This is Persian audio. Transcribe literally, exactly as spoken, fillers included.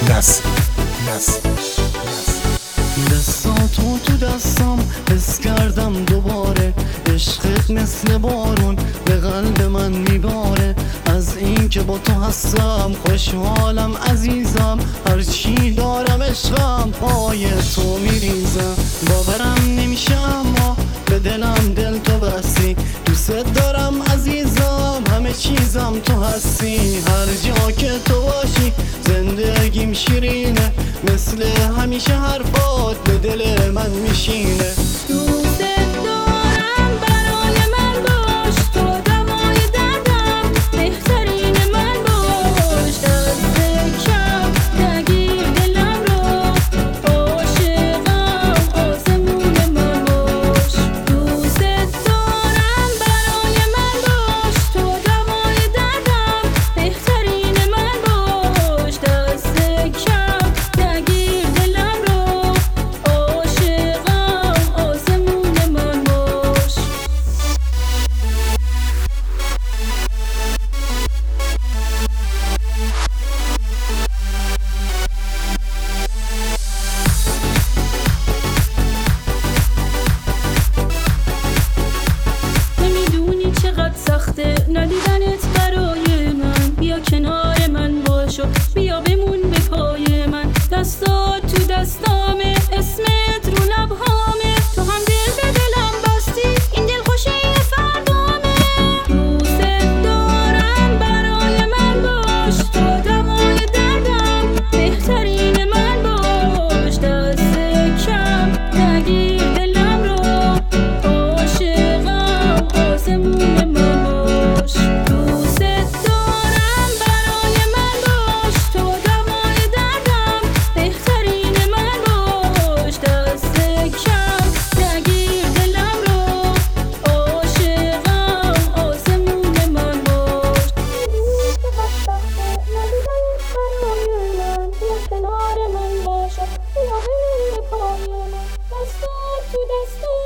نس نس دستاتو تو دستم حس کردم دوباره، عشقت مثل بارون به قلب من میباره. از این که با تو هستم خوشحالم عزیزم، هرچی دارم عشقم پای تو میریزم. باورم نمیشه اما به دلم دل تو بستی، دوست دارم عزیزم همه چیزم تو هستی. هر جا که تو باشی زندگیم شیرینه، مثل همیشه حرفات به دل من میشینه. دوست دارم برای من باش، تو دوای دردم بهترین من باش. دست کم نگیر دلم رو، عاشقم آسمون من باش. دوست دارم برای من باش، تو دوای دردم بهترین من باش. دست کم نگیر دلم رو، عاشقم آسمون من باش. نمیدونی چقدر سخته ندیدنت برای من، بیا کنار من باش و بیا بمون به پای من. دستات تو دستامه، اسمت رو لبهامه، تو هم دل به دلم بستی، این دل خوشی فردامه. دوست دارم برای من باش، تو دوای دردم بهترین من باش. دست کم نگیر دلم رو، عاشقم آسمون من باش. دوست دارم برای من باش، تو دوای دردم بهترین من باش. دست کم نگیر دلم رو، عاشقم آسمون من باش. بیا کنار من باش، بیا بمون به پای من. دستات تو دستام